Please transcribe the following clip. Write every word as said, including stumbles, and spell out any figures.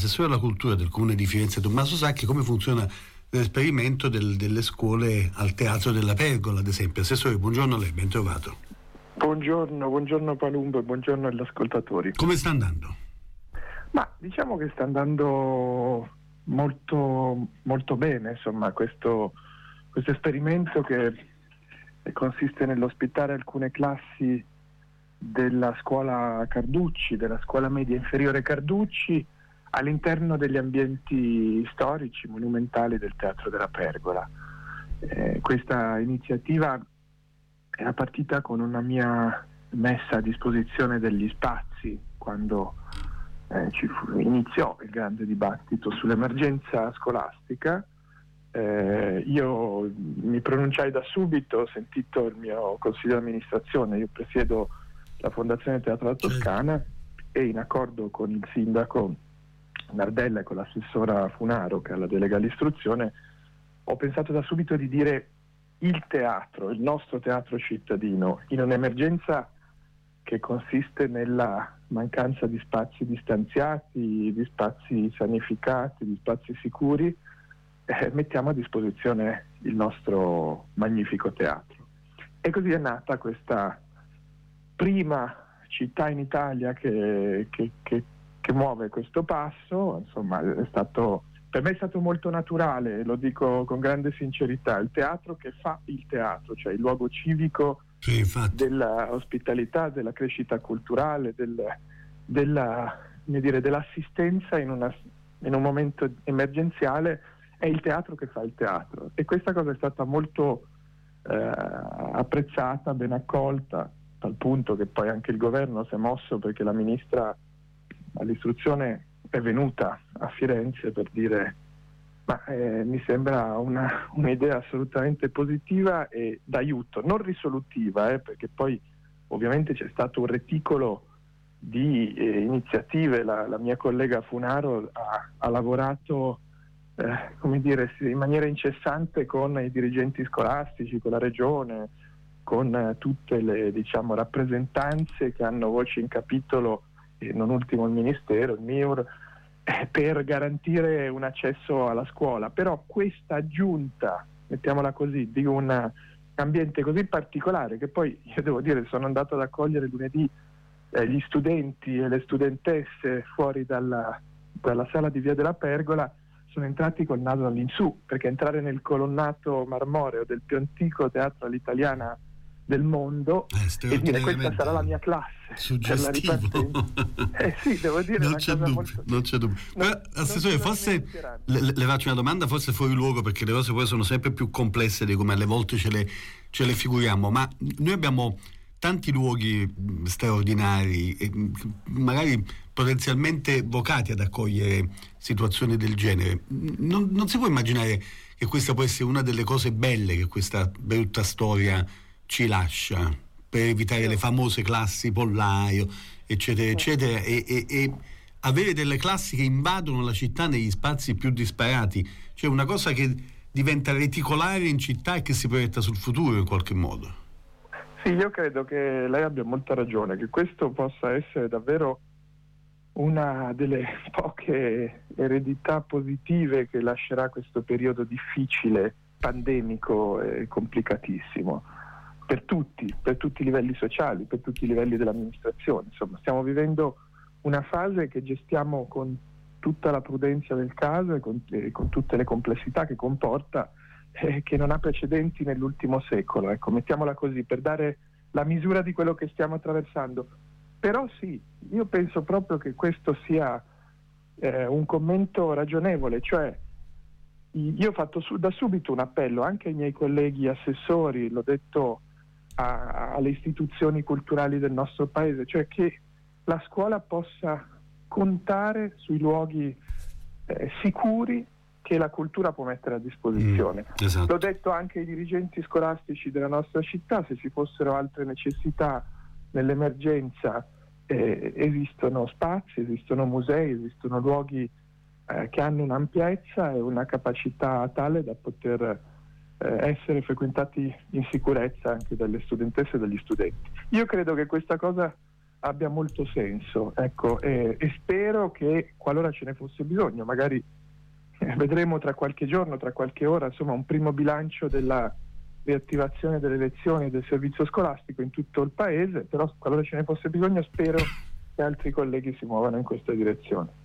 l'assessore alla cultura del comune di Firenze Tommaso Sacchi, come funziona l'esperimento del, delle scuole al Teatro della Pergola, ad esempio. Assessore, buongiorno a lei, ben trovato. Buongiorno, buongiorno Palumbo e buongiorno agli ascoltatori. Come sta andando? Ma diciamo che sta andando molto molto bene, insomma, questo, questo esperimento che consiste nell'ospitare alcune classi della scuola Carducci, della scuola media inferiore Carducci, all'interno degli ambienti storici, monumentali del Teatro della Pergola. Eh, questa iniziativa era partita con una mia messa a disposizione degli spazi quando eh, ci fu, iniziò il grande dibattito sull'emergenza scolastica. Eh, io mi pronunciai da subito, ho sentito il mio consiglio di amministrazione, io presiedo la Fondazione Teatro della Toscana e in accordo con il sindaco Nardella e con l'assessora Funaro, che ha la delega all'istruzione, ho pensato da subito di dire il teatro, il nostro teatro cittadino, in un'emergenza che consiste nella mancanza di spazi distanziati, di spazi sanificati, di spazi sicuri, eh, mettiamo a disposizione il nostro magnifico teatro. E così è nata questa prima città in Italia che, che, che, che muove questo passo. Insomma, è stato, per me è stato molto naturale, lo dico con grande sincerità, il teatro che fa il teatro, cioè il luogo civico sì, della ospitalità, della crescita culturale, del, della, come dire, dell'assistenza in, una, in un momento emergenziale, è il teatro che fa il teatro. E questa cosa è stata molto eh, apprezzata, ben accolta, al punto che poi anche il governo si è mosso, perché la ministra all'istruzione è venuta a Firenze per dire ma eh, mi sembra una, un'idea assolutamente positiva e d'aiuto, non risolutiva, eh, perché poi ovviamente c'è stato un reticolo di eh, iniziative. La, la mia collega Funaro ha, ha lavorato eh, come dire, in maniera incessante con i dirigenti scolastici, con la regione, con eh, tutte le, diciamo, rappresentanze che hanno voce in capitolo, e non ultimo il Ministero, il MIUR, eh, per garantire un accesso alla scuola. Però questa aggiunta, mettiamola così, di un ambiente così particolare, che poi io devo dire sono andato ad accogliere lunedì eh, gli studenti e le studentesse fuori dalla, dalla sala di Via della Pergola, sono entrati col naso all'insù, perché entrare nel colonnato marmoreo del più antico teatro all'italiana del mondo eh, e dire questa sarà la mia classe per la ripartenza, eh sì, devo dire non una c'è cosa dubbio, molto... non c'è dubbio. Non, Però, assessore, forse le, le faccio una domanda forse fuori luogo, perché le cose poi sono sempre più complesse di come alle volte ce le, ce le figuriamo, ma noi abbiamo tanti luoghi straordinari e magari potenzialmente vocati ad accogliere situazioni del genere. Non, non si può immaginare che questa può essere una delle cose belle che questa brutta storia ci lascia, per evitare le famose classi pollaio, eccetera, eccetera, e, e, e avere delle classi che invadono la città negli spazi più disparati, cioè una cosa che diventa reticolare in città e che si proietta sul futuro in qualche modo. Sì, io credo che lei abbia molta ragione, che questo possa essere davvero una delle poche eredità positive che lascerà questo periodo difficile, pandemico e complicatissimo. Per tutti, per tutti i livelli sociali, per tutti i livelli dell'amministrazione. Insomma, stiamo vivendo una fase che gestiamo con tutta la prudenza del caso e con, e con tutte le complessità che comporta, eh, che non ha precedenti nell'ultimo secolo. Ecco, mettiamola così, per dare la misura di quello che stiamo attraversando. Però sì, io penso proprio che questo sia eh, un commento ragionevole, cioè io ho fatto su, da subito un appello anche ai miei colleghi assessori, l'ho detto a, alle istituzioni culturali del nostro paese, cioè che la scuola possa contare sui luoghi eh, sicuri che la cultura può mettere a disposizione. Mm, esatto. L'ho detto anche ai dirigenti scolastici della nostra città, se ci fossero altre necessità nell'emergenza eh, esistono spazi, esistono musei, esistono luoghi eh, che hanno un'ampiezza e una capacità tale da poter eh, essere frequentati in sicurezza anche dalle studentesse e dagli studenti. Io credo che questa cosa abbia molto senso, ecco, e, e spero che qualora ce ne fosse bisogno, magari eh, vedremo tra qualche giorno, tra qualche ora, insomma, un primo bilancio della riattivazione delle lezioni e del servizio scolastico in tutto il paese, però qualora ce ne fosse bisogno spero che altri colleghi si muovano in questa direzione.